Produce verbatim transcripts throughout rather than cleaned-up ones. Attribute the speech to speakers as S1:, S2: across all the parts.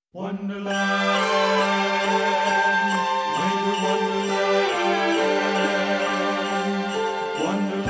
S1: Wonderland, Winter Wonderland,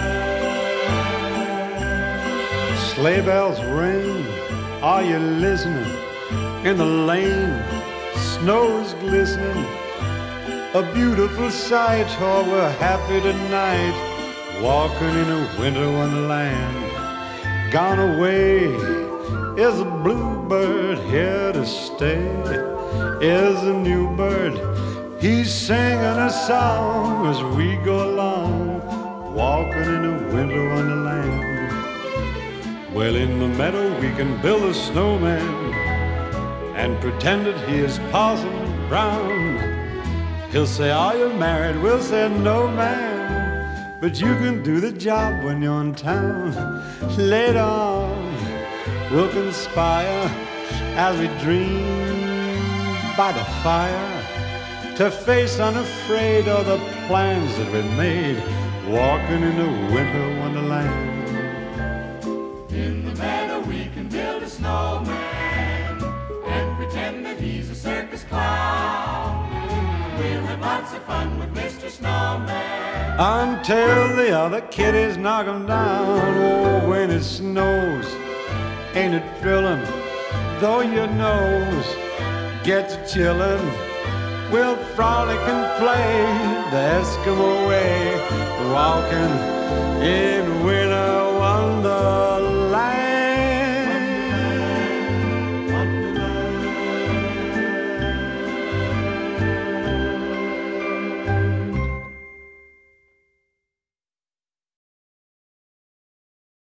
S1: Wonderland.
S2: Sleigh bells ring, are you listening? In the lane, snow's glistening. A beautiful sight, oh, we're happy tonight, walking in a winter wonderland. Gone away is a bluebird, here to stay is a new bird. He's singing a song as we go along, walking in a winter wonderland. Well, in the meadow we can build a snowman and pretend that he is Parson Brown. He'll say, are you married? We'll say, no, man, but you can do the job when you're in town. Later on, we'll conspire as we dream by the fire to face unafraid all the plans that we made, walking in a winter wonderland.
S1: In the meadow we can build a snowman and pretend that he's a circus clown. We'll have lots of fun with Mister Snowman
S2: until the other kiddies knock him down. Oh, when it snows, ain't it thrilling? Though your nose gets chillin', we'll frolic and play the Eskimo way, walking in winter